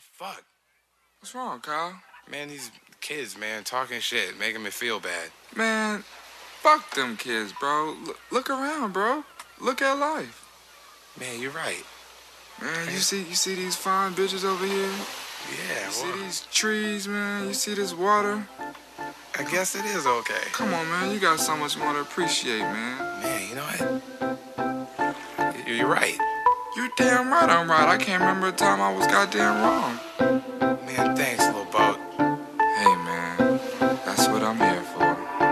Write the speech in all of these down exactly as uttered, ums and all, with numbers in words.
fuck? What's wrong, Kyle? Man, these kids, man, talking shit, making me feel bad. Man, fuck them kids, bro. L look around, bro. Look at life. Man, you're right. Man, you see you see these fine bitches over here? Yeah, You see well, these trees, man? You see this water? I guess it is okay. Come on, man. You got so much more to appreciate, man. Man, you know what? You're right. You damn right I'm right. I can't remember a time I was goddamn wrong. Man, thanks, little boat. Hey, man. That's what I'm here for.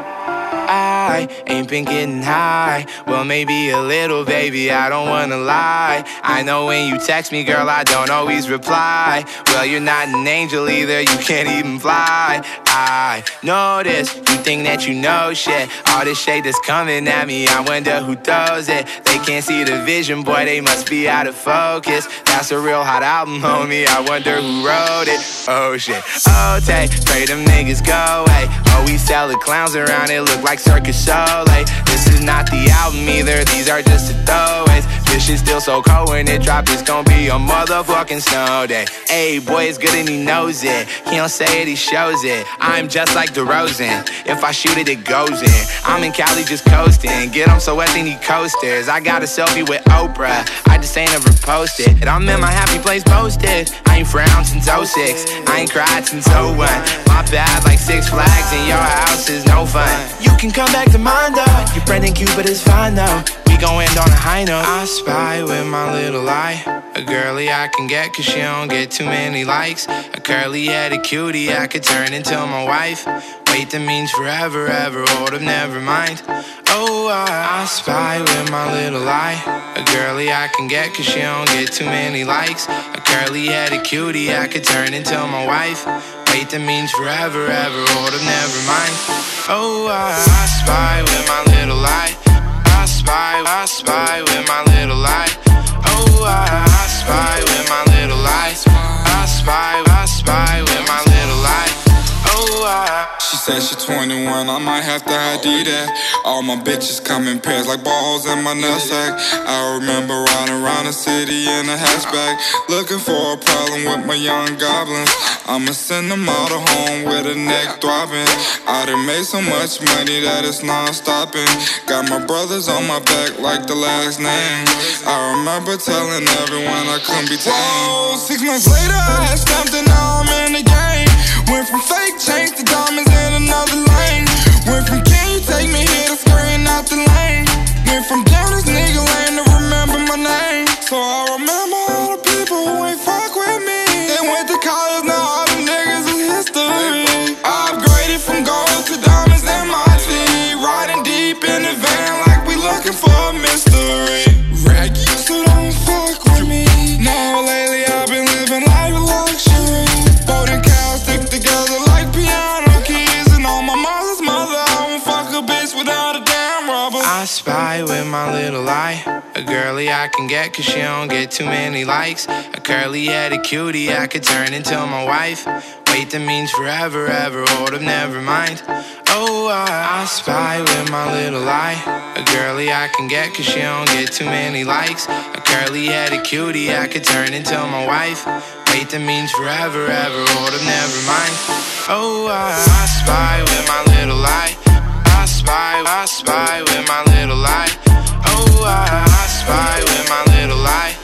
I ain't been getting high. Well, maybe a little, baby, I don't wanna lie. I know when you text me, girl, I don't always reply. Well, you're not an angel either, you can't even fly. I know this, you think that you know shit. All this shade that's coming at me, I wonder who throws it. They can't see the vision, boy, they must be out of focus. That's a real hot album, homie, I wonder who wrote it. Oh shit, oh take, pray them niggas go away. Oh, we sell the clowns around, it look like Circus Soleil. This is not the album either, these are just the throwaways. This shit's still so cold when it drop, it's gon' be a motherfucking snow day. Ayy, boy, it's good and he knows it. He don't say it, he shows it. I'm just like DeRozan, if I shoot it, it goes in. I'm in Cali just coasting, get him so wet they need coasters. I got a selfie with Oprah, I just ain't ever posted. And I'm in my happy place posted. I ain't frowned since oh six, I ain't cried since oh one. My bad like Six Flags and your house is no fun. You can come back to mine though, your friend ain't cute but it's fine though. We gon' end on a high note. I spy with my little eye, a girly I can get cause she don't get too many likes. A curly headed cutie I could turn into my wife. Wait, that means forever, ever, hold up, never mind. Oh, I, I spy with my little eye, a girly I can get cause she don't get too many likes. A curly headed cutie I could turn into my wife. Wait, that means forever, ever, hold up, never mind. Oh, I, I spy with my little eye, I spy, I spy with my little eye. Oh, I, I spy with my little eye, I spy, I spy with my little eye. Oh, I. She said she twenty-one, I might have to I D that. All my bitches come in pairs like balls in my nutsack. I remember riding around the city in a hatchback, looking for a problem with my young goblins. I'ma send them all to home with a neck throbbing. I done made so much money that it's non-stopping. Got my brothers on my back like the last name. I remember telling everyone I couldn't be tamed. Whoa, six months later I had stamped and now I'm in the game. Went from fake chains to diamonds in another lane. Went from can you take me here to scurrying out the lane. Went from down this nigga lane to remember my name. So I remember all the people who ain't fuck with me. They went to college, now all them niggas is history. I upgraded from gold to diamonds in my tea. Riding deep in the van like we looking for a mystery. Raggy, so don't fuck with me. Now lately I've been living life of luxury. Boating cows stick together like piano keys. And on my mother's mother, I won't fuck a bitch without a damn rubber. I spy with my little eye, a girly I can get cause she don't get too many likes. A curly headed cutie I could turn into my wife. Wait, that means forever, ever, hold up, never mind. Oh, I, I spy with my little eye, a girly I can get cause she don't get too many likes. A curly headed cutie I could turn into my wife. Wait, that means forever, ever, hold up, never mind. Oh, I, I spy with my little eye, I spy, I spy with my little eye. Oh, I, I spy with my little eye.